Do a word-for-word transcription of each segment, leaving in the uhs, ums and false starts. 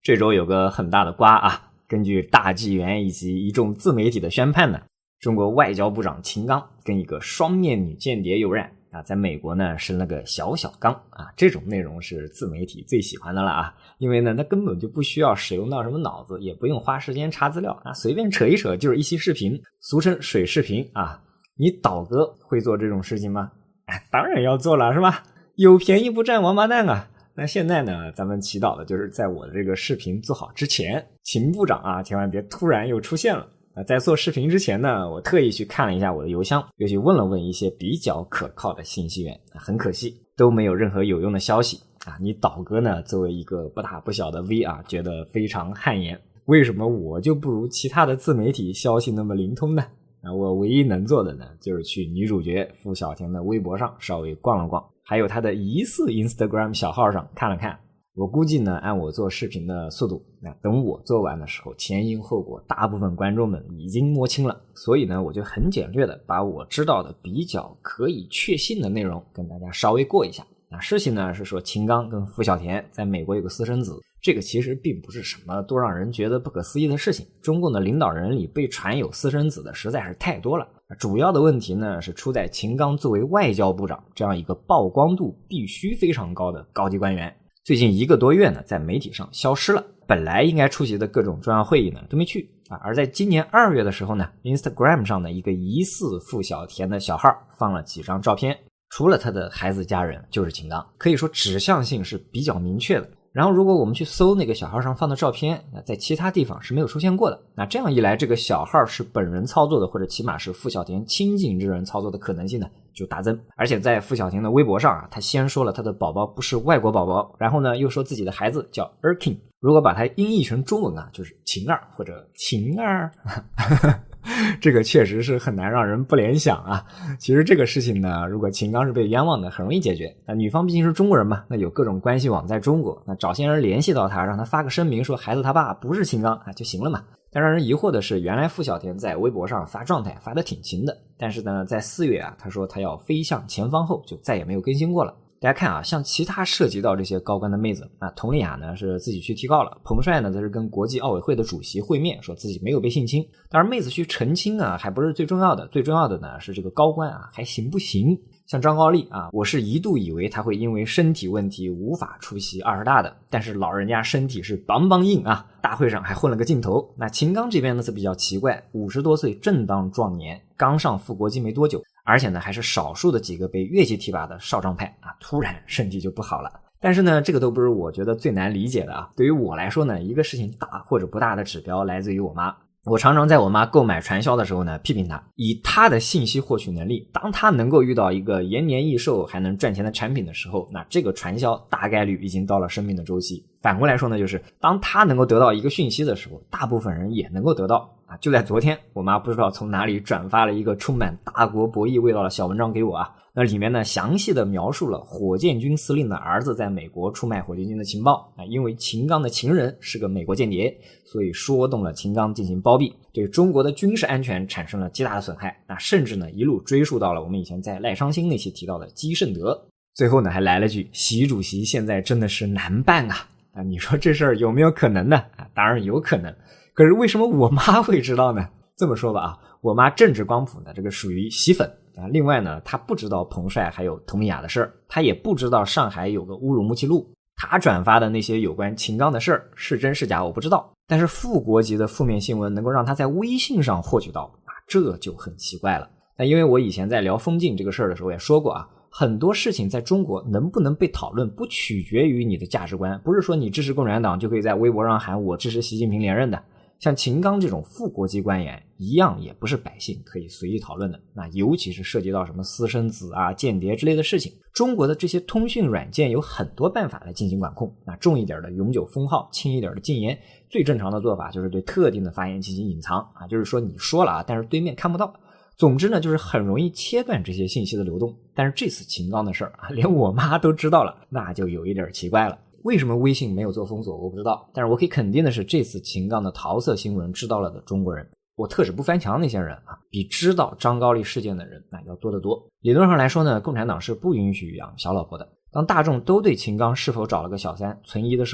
这周有个很大的瓜啊，根据大纪元以及一众自媒体的宣判呢，中国外交部长秦刚跟一个双面女间谍有染啊，在美国呢生了个小小刚啊，这种内容是自媒体最喜欢的了啊，因为呢，它根本就不需要使用到什么脑子，也不用花时间查资料啊，随便扯一扯就是一期视频，俗称水视频啊。你导哥会做这种事情吗？哎，当然要做了，是吧？有便宜不占王八蛋啊！那现在呢，咱们祈祷的就是在我的这个视频做好之前，秦部长啊，千万别突然又出现了。那在做视频之前呢，我特意去看了一下我的邮箱，又去问了问一些比较可靠的信息源，很可惜都没有任何有用的消息啊。你导哥呢，作为一个不大不小的 V 啊，觉得非常汗颜。为什么我就不如其他的自媒体消息那么灵通呢？那我唯一能做的呢，就是去女主角付小田的微博上稍微逛了逛，还有她的疑似 Instagram 小号上看了看。我估计呢，按我做视频的速度，那等我做完的时候，前因后果大部分观众们已经摸清了。所以呢，我就很简略的把我知道的比较可以确信的内容跟大家稍微过一下。那事情呢是说秦刚跟付小田在美国有个私生子，这个其实并不是什么多让人觉得不可思议的事情。中共的领导人里被传有私生子的实在是太多了。主要的问题呢是出在秦刚作为外交部长这样一个曝光度必须非常高的高级官员，最近一个多月呢在媒体上消失了，本来应该出席的各种重要会议呢都没去啊。而在今年二月的时候呢 Instagram 上的一个疑似付小田的小号放了几张照片，除了他的孩子家人就是秦刚，可以说指向性是比较明确的。然后如果我们去搜那个小号上放的照片，那在其他地方是没有出现过的。那这样一来，这个小号是本人操作的，或者起码是付小田亲近之人操作的可能性呢就大增。而且在付小田的微博上啊，他先说了他的宝宝不是外国宝宝，然后呢又说自己的孩子叫 Erkin， 如果把它音译成中文啊，就是秦二或者秦二这个确实是很难让人不联想啊。其实这个事情呢，如果秦刚是被冤枉的，很容易解决。那女方毕竟是中国人嘛，那有各种关系网在中国，那找些人联系到他，让他发个声明说孩子他爸不是秦刚啊就行了嘛。但让人疑惑的是，原来付小田在微博上发状态发得挺勤的，但是呢，在四月啊，他说他要飞向前方后就再也没有更新过了。大家看啊，像其他涉及到这些高官的妹子，那佟丽娅呢是自己去提告了，彭帅呢则是跟国际奥委会的主席会面，说自己没有被性侵。当然妹子去澄清啊还不是最重要的，最重要的呢是这个高官啊还行不行。像张高丽啊，我是一度以为他会因为身体问题无法出席二十大的，但是老人家身体是邦邦硬啊，大会上还混了个镜头。那秦刚这边呢是比较奇怪，五十多岁正当壮年，刚上副国级没多久，而且呢还是少数的几个被越级提拔的少壮派啊，突然身体就不好了。但是呢这个都不是我觉得最难理解的啊。对于我来说呢，一个事情大或者不大的指标来自于我妈。我常常在我妈购买传销的时候呢批评她，以她的信息获取能力，当她能够遇到一个延年益寿还能赚钱的产品的时候，那这个传销大概率已经到了生命的周期。反过来说呢，就是当她能够得到一个讯息的时候，大部分人也能够得到啊。就在昨天，我妈不知道从哪里转发了一个充满大国博弈味道的小文章给我啊。那里面呢详细的描述了火箭军司令的儿子在美国出卖火箭军的情报啊，因为秦刚的情人是个美国间谍，所以说动了秦刚进行包庇，对中国的军事安全产生了极大的损害。那甚至呢一路追溯到了我们以前在赖昌星那期提到的基胜德。最后呢还来了句，习主席现在真的是难办啊。啊，你说这事儿有没有可能呢？啊，当然有可能。可是为什么我妈会知道呢？这么说吧啊，我妈政治光谱呢这个属于洗粉啊。另外呢，她不知道彭帅还有佟丽娅的事儿，她也不知道上海有个乌鲁木齐路。她转发的那些有关秦刚的事儿是真是假我不知道，但是副国级的负面新闻能够让她在微信上获取到啊，这就很奇怪了。那因为我以前在聊封禁这个事儿的时候也说过啊，很多事情在中国能不能被讨论不取决于你的价值观，不是说你支持共产党就可以在微博上喊我支持习近平连任的。像秦刚这种副国级官员一样也不是百姓可以随意讨论的，那尤其是涉及到什么私生子啊、间谍之类的事情，中国的这些通讯软件有很多办法来进行管控。那重一点的永久封号，轻一点的禁言，最正常的做法就是对特定的发言进行隐藏啊，就是说你说了啊，但是对面看不到。总之呢，就是很容易切断这些信息的流动。但是这次秦刚的事儿啊，连我妈都知道了，那就有一点奇怪了。为什么微信没有做封锁我不知道，但是我可以肯定的是，这次秦刚的桃色新闻知道了的中国人，我特指不翻墙那些人啊，比知道张高丽事件的人那要多得多。理论上来说呢，共产党是不允许养小老婆的。当大众都对秦刚是否找了个小三存疑的时候，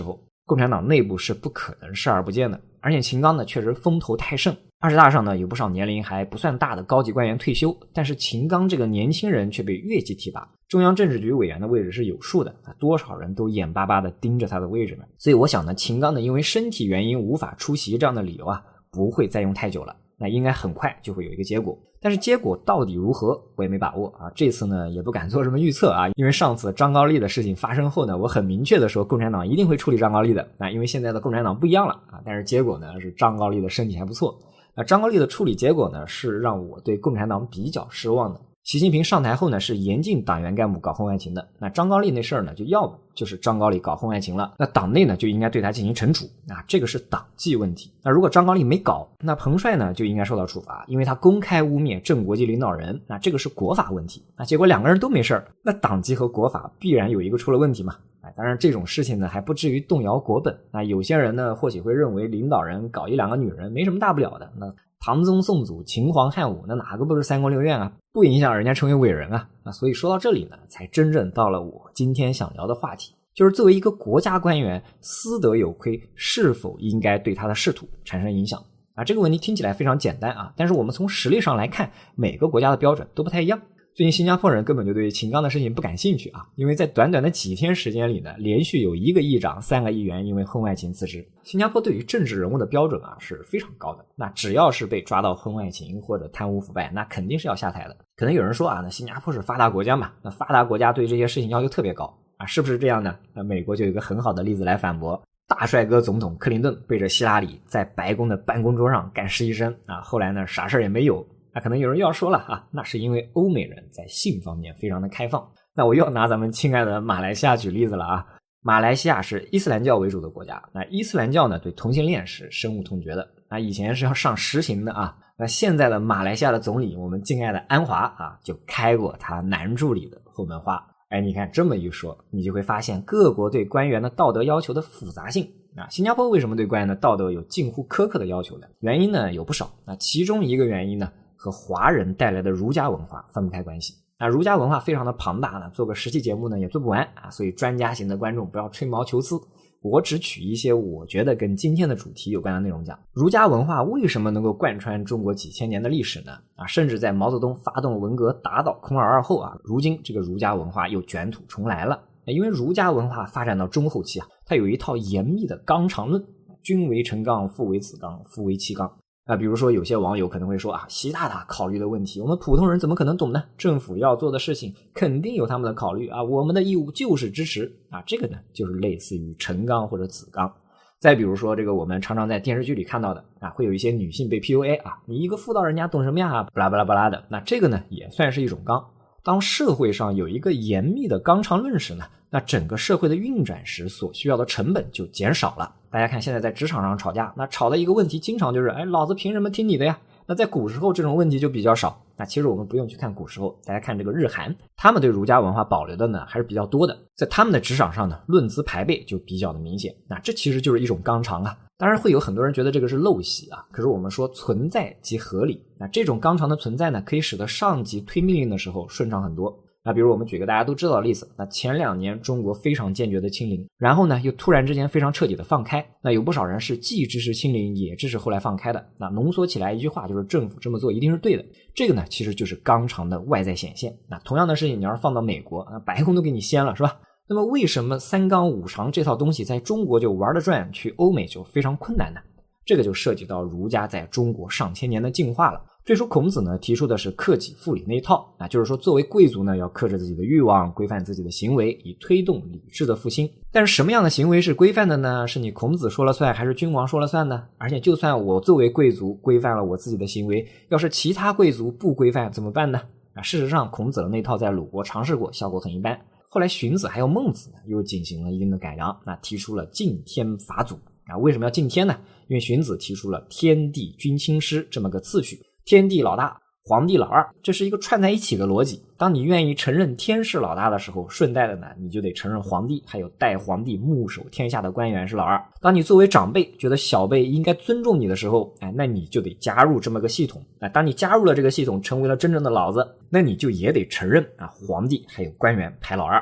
共产党内部是不可能视而不见的。而且秦刚呢确实风头太盛，二十大上呢有不少年龄还不算大的高级官员退休，但是秦刚这个年轻人却被越级提拔，中央政治局委员的位置是有数的，多少人都眼巴巴地盯着他的位置呢。所以我想呢，秦刚呢因为身体原因无法出席这样的理由啊，不会再用太久了，那应该很快就会有一个结果。但是结果到底如何我也没把握啊，这次呢也不敢做什么预测啊，因为上次张高丽的事情发生后呢，我很明确的说共产党一定会处理张高丽的，那因为现在的共产党不一样了啊，但是结果呢是张高丽的身体还不错。那张高丽的处理结果呢是让我对共产党比较失望的。习近平上台后呢是严禁党员干部搞婚外情的，那张高丽那事儿呢就要么就是张高丽搞婚外情了，那党内呢就应该对他进行惩处啊，这个是党纪问题。那如果张高丽没搞，那彭帅呢就应该受到处罚，因为他公开污蔑正国级领导人，那这个是国法问题。那结果两个人都没事儿，那党纪和国法必然有一个出了问题嘛。哎，当然这种事情呢还不至于动摇国本。那有些人呢或许会认为领导人搞一两个女人没什么大不了的，那唐宗宋祖秦皇汉武那哪个不是三宫六院啊，不影响人家成为伟人啊。那所以说到这里呢才真正到了我今天想聊的话题，就是作为一个国家官员私德有亏，是否应该对他的仕途产生影响啊？这个问题听起来非常简单啊，但是我们从实力上来看，每个国家的标准都不太一样。最近新加坡人根本就对秦刚的事情不感兴趣啊，因为在短短的几天时间里呢，连续有一个议长三个议员因为婚外情辞职。新加坡对于政治人物的标准啊是非常高的，那只要是被抓到婚外情或者贪污腐败，那肯定是要下台的。可能有人说啊，那新加坡是发达国家嘛，那发达国家对这些事情要求特别高啊，是不是这样呢？那美国就有一个很好的例子来反驳。大帅哥总统克林顿背着希拉里在白宫的办公桌上干实习生啊，后来呢啥事也没有。那可能有人又要说了啊，那是因为欧美人在性方面非常的开放。那我又要拿咱们亲爱的马来西亚举例子了啊。马来西亚是伊斯兰教为主的国家，那伊斯兰教呢对同性恋是深恶痛绝的，那以前是要上实刑的啊。那现在的马来西亚的总理我们敬爱的安华啊，就开过他男助理的后门花。哎，你看这么一说，你就会发现各国对官员的道德要求的复杂性。那新加坡为什么对官员的道德有近乎苛刻的要求呢？原因呢有不少，那其中一个原因呢和华人带来的儒家文化分不开关系。那儒家文化非常的庞大呢，做个十期节目呢也做不完啊，所以专家型的观众不要吹毛求疵，我只取一些我觉得跟今天的主题有关的内容讲。儒家文化为什么能够贯穿中国几千年的历史呢？啊，甚至在毛泽东发动文革打倒孔尔二后啊，如今这个儒家文化又卷土重来了。因为儒家文化发展到中后期啊，它有一套严密的纲常论，君为臣纲，父为子纲，夫为妻纲。啊，比如说有些网友可能会说啊，习大大考虑的问题我们普通人怎么可能懂呢？政府要做的事情肯定有他们的考虑啊，我们的义务就是支持啊，这个呢就是类似于臣纲或者子纲。再比如说这个我们常常在电视剧里看到的啊，会有一些女性被 P U A 啊，你一个妇道人家懂什么呀，巴拉巴拉巴拉的，那这个呢也算是一种纲。当社会上有一个严密的纲常论时呢，那整个社会的运转时所需要的成本就减少了。大家看现在在职场上吵架，那吵的一个问题经常就是哎，老子凭什么听你的呀？那在古时候这种问题就比较少。那其实我们不用去看古时候，大家看这个日韩，他们对儒家文化保留的呢还是比较多的，在他们的职场上呢论资排辈就比较的明显。那这其实就是一种纲常啊。当然会有很多人觉得这个是陋习啊，可是我们说存在即合理，那这种纲常的存在呢可以使得上级推命令的时候顺畅很多。那比如我们举个大家都知道的例子，那前两年中国非常坚决的清零，然后呢又突然之间非常彻底的放开，那有不少人是既支持清零也支持后来放开的。那浓缩起来一句话就是政府这么做一定是对的，这个呢其实就是纲常的外在显现。那同样的事情你要是放到美国，那白宫都给你掀了是吧？那么为什么三纲五常这套东西在中国就玩得转，去欧美就非常困难呢？这个就涉及到儒家在中国上千年的进化了。最初孔子呢提出的是克己复礼那一套，那就是说作为贵族呢要克制自己的欲望，规范自己的行为，以推动理智的复兴。但是什么样的行为是规范的呢？是你孔子说了算还是君王说了算呢？而且就算我作为贵族规范了我自己的行为，要是其他贵族不规范怎么办呢？啊，事实上孔子的那套在鲁国尝试过，效果很一般。后来荀子还有孟子呢又进行了一定的改良，那提出了敬天法祖。啊，为什么要敬天呢？因为荀子提出了天地君亲师这么个次序，天地老大，皇帝老二，这是一个串在一起的逻辑。当你愿意承认天是老大的时候，顺带的呢你就得承认皇帝还有代皇帝牧守天下的官员是老二。当你作为长辈觉得小辈应该尊重你的时候，哎，那你就得加入这么个系统。哎，当你加入了这个系统，成为了真正的老子，那你就也得承认啊，皇帝还有官员排老二。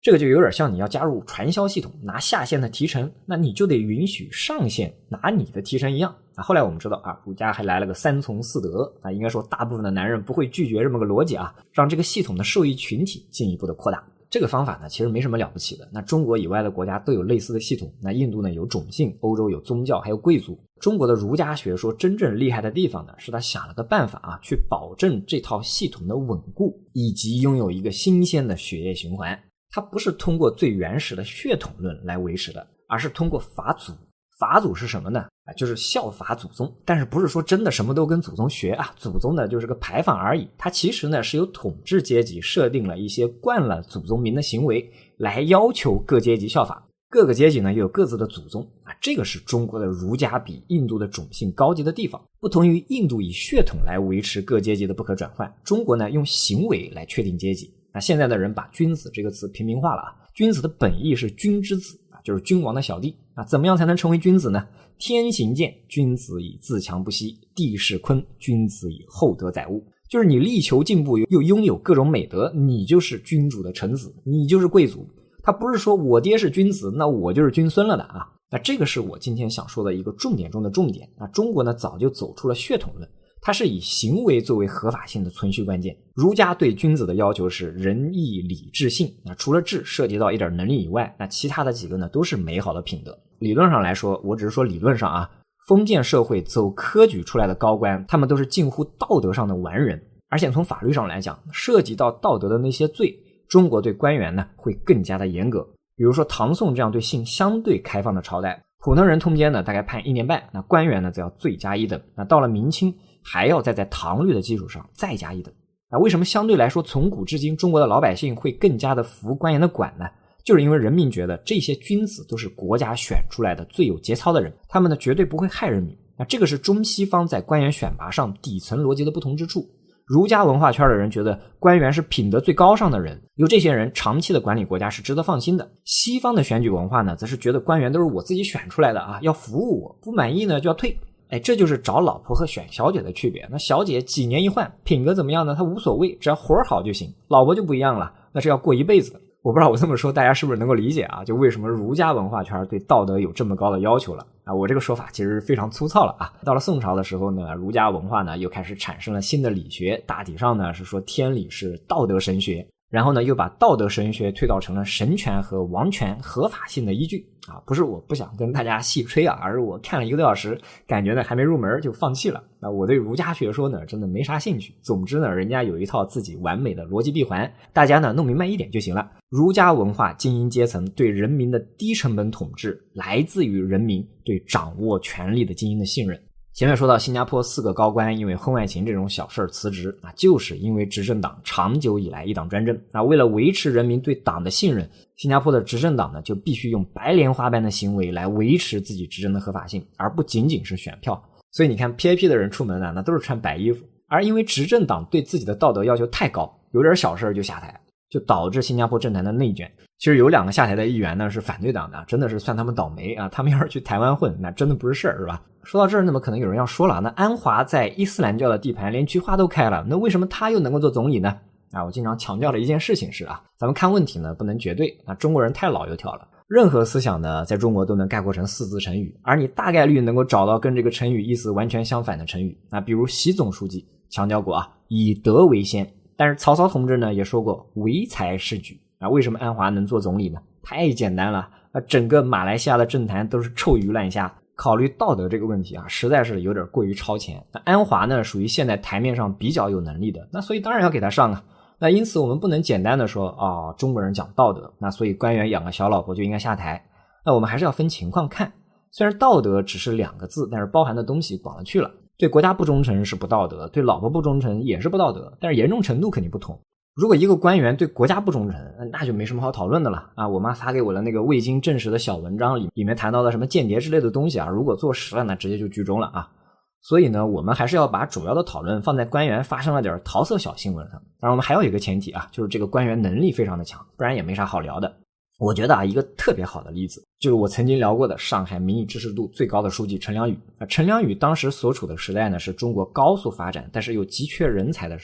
这个就有点像你要加入传销系统，拿下线的提成，那你就得允许上线拿你的提成一样。啊，后来我们知道啊，儒家还来了个三从四德啊，应该说大部分的男人不会拒绝这么个逻辑啊，让这个系统的受益群体进一步的扩大。这个方法呢，其实没什么了不起的。那中国以外的国家都有类似的系统，那印度呢有种姓，欧洲有宗教，还有贵族。中国的儒家学说真正厉害的地方呢，是他想了个办法啊，去保证这套系统的稳固，以及拥有一个新鲜的血液循环。它不是通过最原始的血统论来维持的，而是通过法祖。法祖是什么呢？啊，就是效法祖宗，但是不是说真的什么都跟祖宗学啊？祖宗呢就是个牌坊而已。它其实呢是由统治阶级设定了一些惯了祖宗民的行为，来要求各阶级效法。各个阶级呢又有各自的祖宗啊，这个是中国的儒家比印度的种姓高级的地方。不同于印度以血统来维持各阶级的不可转换，中国呢用行为来确定阶级。那现在的人把君子这个词平民化了啊，君子的本意是君之子啊，就是君王的小弟。那怎么样才能成为君子呢？天行健，君子以自强不息；地势坤，君子以厚德载物。就是你力求进步又拥有各种美德，你就是君主的臣子，你就是贵族。他不是说我爹是君子，那我就是君孙了的啊。那这个是我今天想说的一个重点中的重点。那中国呢早就走出了血统论，它是以行为作为合法性的存续关键。儒家对君子的要求是仁义礼智信，那除了智涉及到一点能力以外，那其他的几个呢都是美好的品德。理论上来说，我只是说理论上啊，封建社会走科举出来的高官，他们都是近乎道德上的完人。而且从法律上来讲，涉及到道德的那些罪，中国对官员呢会更加的严格。比如说唐宋这样对性相对开放的朝代，普通人通奸呢大概判一年半，那官员呢则要罪加一等。那到了明清，还要再在唐律的基础上再加一等。那为什么相对来说从古至今中国的老百姓会更加的服官员的管呢？就是因为人民觉得这些君子都是国家选出来的最有节操的人，他们呢绝对不会害人民。那这个是中西方在官员选拔上底层逻辑的不同之处。儒家文化圈的人觉得官员是品德最高尚的人，由这些人长期的管理国家是值得放心的。西方的选举文化呢，则是觉得官员都是我自己选出来的啊，要服务我，不满意呢就要退。哎，这就是找老婆和选小姐的区别。那小姐几年一换，品格怎么样呢？她无所谓，只要活好就行。老婆就不一样了，那是要过一辈子。我不知道我这么说大家是不是能够理解啊？就为什么儒家文化圈对道德有这么高的要求了啊？我这个说法其实非常粗糙了啊。到了宋朝的时候呢，儒家文化呢又开始产生了新的理学，大体上呢是说天理是道德神学，然后呢又把道德神学推导成了神权和王权合法性的依据啊。不是我不想跟大家细吹啊，而是我看了一个多小时，感觉呢还没入门就放弃了。那我对儒家学说呢真的没啥兴趣。总之呢，人家有一套自己完美的逻辑闭环，大家呢弄明白一点就行了。儒家文化精英阶层对人民的低成本统治，来自于人民对掌握权力的精英的信任。前面说到新加坡四个高官因为婚外情这种小事辞职，那就是因为执政党长久以来一党专政。那为了维持人民对党的信任，新加坡的执政党呢就必须用白莲花般的行为来维持自己执政的合法性，而不仅仅是选票。所以你看 P A P 的人出门呢，那都是穿白衣服。而因为执政党对自己的道德要求太高，有点小事就下台，就导致新加坡政坛的内卷。其实有两个下台的议员呢是反对党的，真的是算他们倒霉啊！他们要是去台湾混，那真的不是事儿，是吧？说到这儿，那么可能有人要说了，那安华在伊斯兰教的地盘连菊花都开了，那为什么他又能够做总理呢？啊，我经常强调的一件事情是啊，咱们看问题呢不能绝对，那中国人太老油条了，任何思想呢在中国都能概括成四字成语，而你大概率能够找到跟这个成语意思完全相反的成语。那比如习总书记强调过啊，以德为先，但是曹操同志呢也说过唯才是举。啊，为什么安华能做总理呢？太简单了，啊，整个马来西亚的政坛都是臭鱼烂虾。考虑道德这个问题啊，实在是有点过于超前。那安华呢，属于现在台面上比较有能力的，那所以当然要给他上啊。那因此我们不能简单的说啊、哦，中国人讲道德，那所以官员养个小老婆就应该下台。那我们还是要分情况看。虽然道德只是两个字，但是包含的东西广了去了。对国家不忠诚是不道德，对老婆不忠诚也是不道德，但是严重程度肯定不同。如果一个官员对国家不忠诚，那就没什么好讨论的了啊！我妈发给我的那个未经证实的小文章里，里面谈到的什么间谍之类的东西啊，如果坐实了，那直接就居中了啊！所以呢，我们还是要把主要的讨论放在官员发生了点桃色小新闻上。当然，我们还有一个前提啊，就是这个官员能力非常的强，不然也没啥好聊的。我觉得啊，一个特别好的例子就是我曾经聊过的上海民意支持度最高的书记陈良宇。陈良宇当时所处的时代呢，是中国高速发展但是又急缺人才的时代。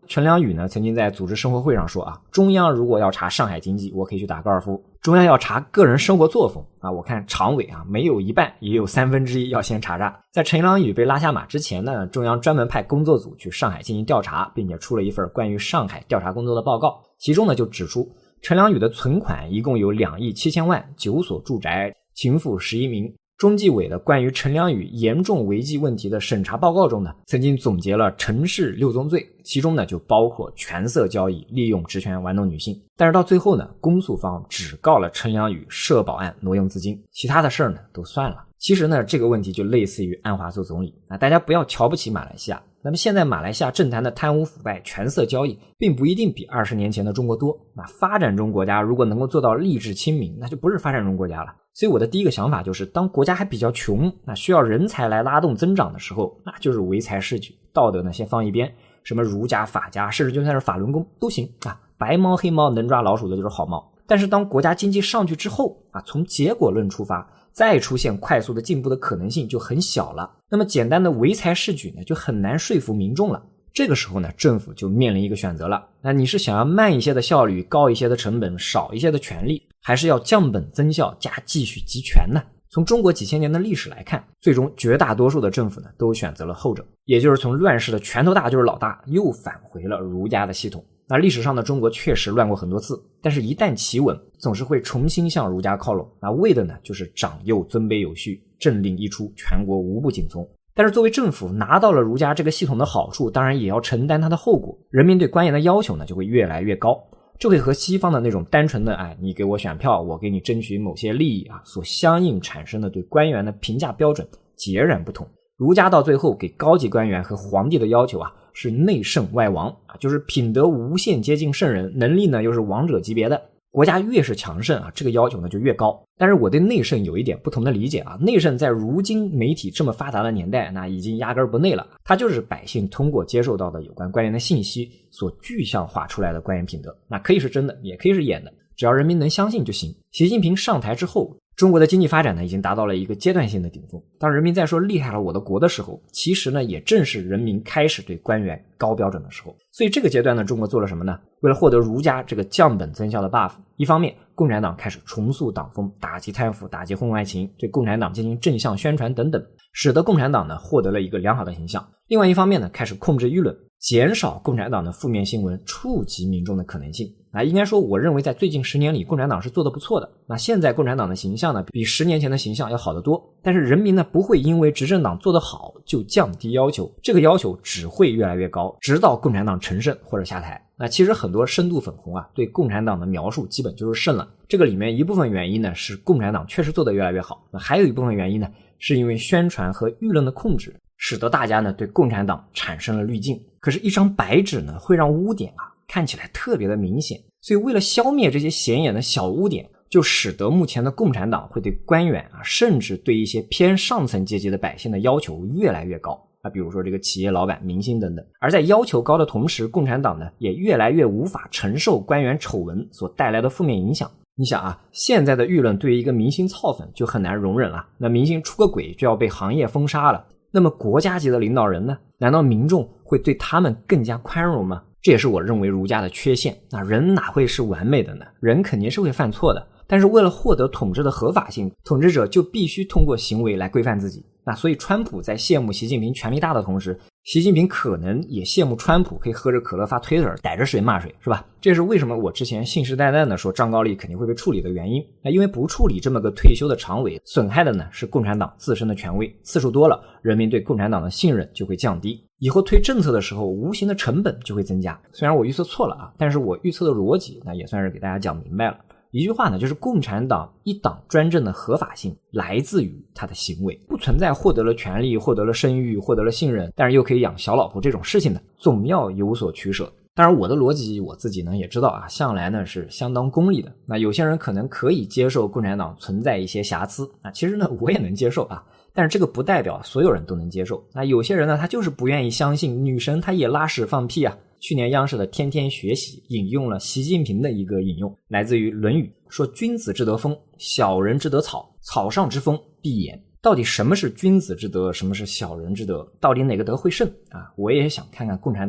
陈良宇呢曾经在组织生活会上说啊，中央如果要查上海经济，我可以去打高尔夫；中央要查个人生活作风啊，我看常委啊没有一半也有三分之一要先查查。在陈良宇被拉下马之前呢，中央专门派工作组去上海进行调查，并且出了一份关于上海调查工作的报告，其中呢就指出陈良宇的存款一共有两亿七千万，九所住宅，情妇十一名。中纪委的关于陈良宇严重违纪问题的审查报告中呢，曾经总结了陈氏六宗罪，其中呢就包括权色交易，利用职权玩弄女性。但是到最后呢，公诉方只告了陈良宇涉保案挪用资金，其他的事儿呢都算了。其实呢，这个问题就类似于安华做总理啊，大家不要瞧不起马来西亚。那么现在马来西亚政坛的贪污腐败、权色交易，并不一定比二十年前的中国多。那发展中国家如果能够做到吏治清明，那就不是发展中国家了。所以我的第一个想法就是，当国家还比较穷，那需要人才来拉动增长的时候，那就是唯才是举，道德呢先放一边，什么儒家、法家，甚至就算是法轮功都行啊。白猫黑猫能抓老鼠的就是好猫。但是当国家经济上去之后啊，从结果论出发，再出现快速的进步的可能性就很小了。那么简单的唯才是举呢，就很难说服民众了。这个时候呢，政府就面临一个选择了。那你是想要慢一些的效率，高一些的成本，少一些的权利，还是要降本增效加继续集权呢？从中国几千年的历史来看，最终绝大多数的政府呢，都选择了后者，也就是从乱世的拳头大就是老大，又返回了儒家的系统。那历史上的中国确实乱过很多次，但是一旦企稳，总是会重新向儒家靠拢。那为的呢，就是长幼尊卑有序，政令一出，全国无不紧从。但是作为政府拿到了儒家这个系统的好处，当然也要承担它的后果。人民对官员的要求呢，就会越来越高。这会和西方的那种单纯的哎，你给我选票，我给你争取某些利益啊，所相应产生的对官员的评价标准截然不同。儒家到最后给高级官员和皇帝的要求啊，是内圣外王啊，就是品德无限接近圣人，能力呢又是王者级别的。国家越是强盛啊，这个要求呢就越高。但是我对内圣有一点不同的理解啊，内圣在如今媒体这么发达的年代，那已经压根不内了，它就是百姓通过接受到的有关官员的信息所具象化出来的官员品德，那可以是真的，也可以是演的，只要人民能相信就行。习近平上台之后，中国的经济发展呢，已经达到了一个阶段性的顶峰。当人民在说厉害了我的国的时候，其实呢，也正是人民开始对官员高标准的时候。所以这个阶段呢，中国做了什么呢？为了获得儒家这个降本增效的 buff， 一方面，共产党开始重塑党风，打击贪腐，打击婚外情，对共产党进行正向宣传等等，使得共产党呢获得了一个良好的形象。另外一方面呢，开始控制舆论，减少共产党的负面新闻触及民众的可能性。啊，应该说我认为在最近十年里，共产党是做得不错的。那现在共产党的形象呢，比十年前的形象要好得多。但是人民呢，不会因为执政党做得好就降低要求，这个要求只会越来越高，直到共产党成胜或者下台。那其实很多深度粉红啊，对共产党的描述基本就是胜了。这个里面一部分原因呢，是共产党确实做得越来越好。那还有一部分原因呢，是因为宣传和舆论的控制，使得大家呢对共产党产生了滤镜。可是一张白纸呢，会让污点啊看起来特别的明显。所以为了消灭这些显眼的小污点，就使得目前的共产党会对官员啊，甚至对一些偏上层阶级的百姓的要求越来越高啊，比如说这个企业老板、明星等等。而在要求高的同时，共产党呢也越来越无法承受官员丑闻所带来的负面影响。你想啊，现在的舆论对于一个明星操粉就很难容忍了，那明星出个轨就要被行业封杀了。那么国家级的领导人呢？难道民众会对他们更加宽容吗？这也是我认为儒家的缺陷。那人哪会是完美的呢？人肯定是会犯错的。但是为了获得统治的合法性，统治者就必须通过行为来规范自己。那所以川普在羡慕习近平权力大的同时，习近平可能也羡慕川普可以喝着可乐发推特，逮着谁骂谁，是吧？这是为什么我之前信誓旦旦的说张高丽肯定会被处理的原因。那因为不处理这么个退休的常委，损害的呢是共产党自身的权威，次数多了，人民对共产党的信任就会降低，以后推政策的时候无形的成本就会增加。虽然我预测错了啊，但是我预测的逻辑那也算是给大家讲明白了。一句话呢，就是共产党一党专政的合法性来自于他的行为，不存在获得了权力、获得了声誉、获得了信任，但是又可以养小老婆这种事情的，总要有所取舍。当然我的逻辑我自己呢也知道啊，向来呢是相当功利的。那有些人可能可以接受共产党存在一些瑕疵，那其实呢我也能接受啊，但是这个不代表所有人都能接受。那有些人呢，他就是不愿意相信女神她也拉屎放屁啊。去年央视的天天学习引用了习近平的一个引用，来自于论语，说君子之德风，小人之德草，草上之风必言。到底什么是君子之德，什么是小人之德，到底哪个德会胜啊？我也想看看共产党和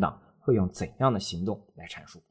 会用怎样的行动来阐述。